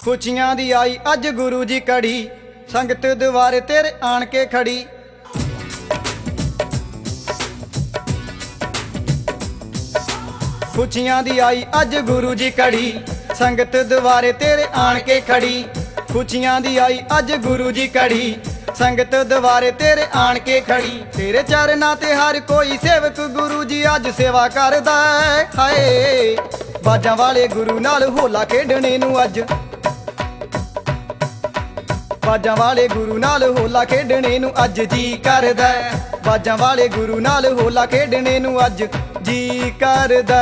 खुशियां दी आई अज गुरु जी कड़ी, संगत दुआरे तेरे आन के खड़ी। खुशियां दी आई अज गुरु जी कड़ी, संगत दुआरे तेरे आन के खड़ी। खुशियां दी आई अज गुरु जी कड़ी, संगत दुआरे तेरे आन के खड़ी। तेरे चरना ते हर कोई सेवक गुरु जी अज सेवा करदा है। हाय बाजां वाले गुरु नाल होला खेडणे नूं अज, बाजां वाले गुरु नाल होला खेडणे नूं अज जी करदा। बाजां वाले गुरु नाल होला खेडणे नूं अज जी करदा।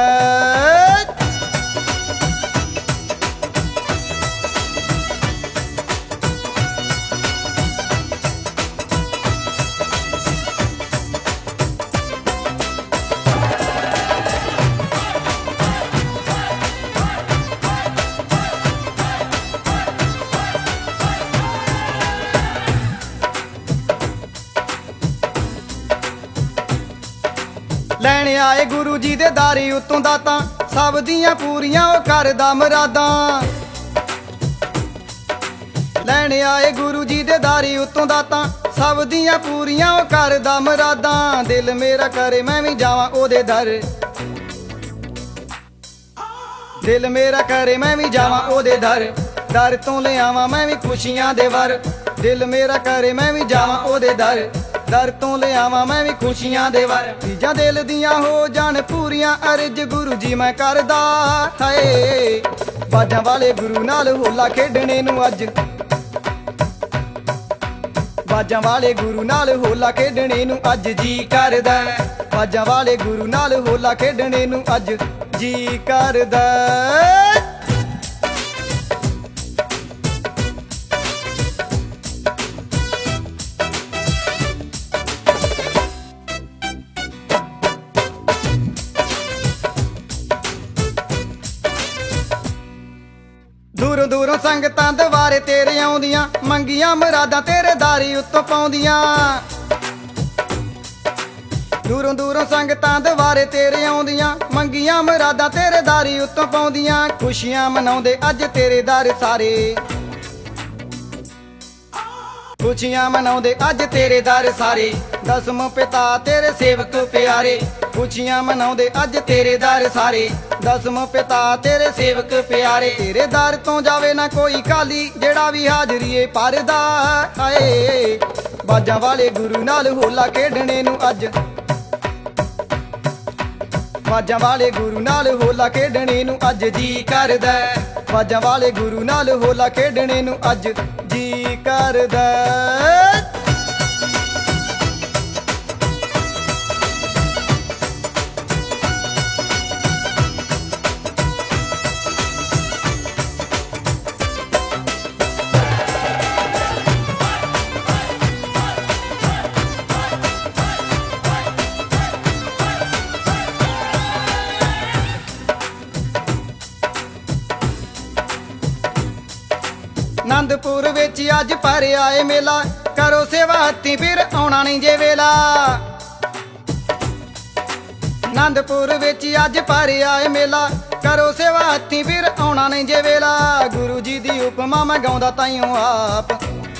लैण आए गुरु जी दे दारी उत्तों दातां, सब दियां पूरियां ओ करदा मुरादां। लैण आए गुरु जी दे दारी उत्तों दातां, सब दियां पूरियां ओ करदा मुरादां। दिल मेरा करे मैं भी जावां ओदे दर, दिल मेरा करे मैं भी जावां ओदे दर। दर तों ले आवां मैं भी खुशियां दे वर, दिल मेरा करे मैं भी जावां ओदे दर। दर तों ले आवां मैं भी खुशियां दे वर। चीजां दिल दियां हो जान पूरियां अर्ज गुरु जी मैं करदा। हाय बाजां वाले गुरु नाल होला खेडणे नूं अज, बाजां वाले गुरु नाल होला खेडणे नूं अज जी करदा। बाजां वाले गुरु नाल होला खेडणे नूं अज जी करदा। दूरों दूरों संगतां दुआरे तेरे आउंदियां, मंगियां मुरादां तेरे दारी उत्तों पाउंदियां। दूरों दूरों संगतां दुआरे तेरे आउंदियां, मंगियां मुरादां तेरे दारी उत्तों पाउंदियां। खुशियां मनाउंदे अज तेरे दर सारे, खुशियां मनाउंदे अज तेरे दर सारे। दसम पिता तेरे सेवक प्यारे, खुशियां मनाउंदे अज तेरे दर सारे। दसम पिता तेरे सेवक प्यारे। तेरे दर तो जावे ना कोई खाली, जेड़ा भी हाजरी भरदा। हाय बाजां वाले गुरु नाल होला खेडणे नूं अज, बाजां वाले गुरु नाल होला खेडणे नूं अज जी करदा। बाजां वाले गुरु नाल होला खेडणे नूं अज जी करदा। आनंदपुर विच अज पर आए मेला, करो सेवा हत्थी फिर आउणा नहीं जे वेला। आनंदपुर विच अज पर आए मेला, करो सेवा हत्थी फिर आउणा नहीं जे वेला। गुरु जी दी उपमा मैं गाउंदा ताइयों आप,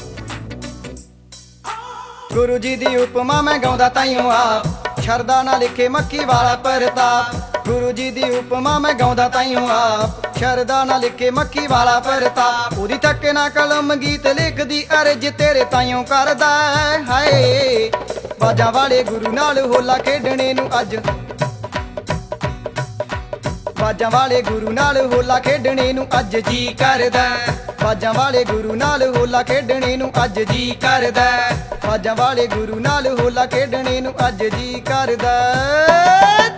गुरु जी दी उपमा मैं गाउंदा ताइयों आप। शरदा ना लिखे मक्की वाला प्रताप, गुरु जी दी उपमा मैं गाउंदा ताइयों आप। शरदा ना लिखे मक्की वाला प्रताप, पूरी थके ना कलम गीत लिखदी अर्ज तेरे ताइयों करदा। हाय बाजां वाले गुरु नाल होला खेडणे नूं अज, बाजां वाले गुरु नाल होला खेडणे नूं अज जी करदा। बाजां वाले गुरु नाल होला खेडणे नूं अज जी करदा। बाजां वाले गुरु नाल होला खेडणे नूं अज जी करदा।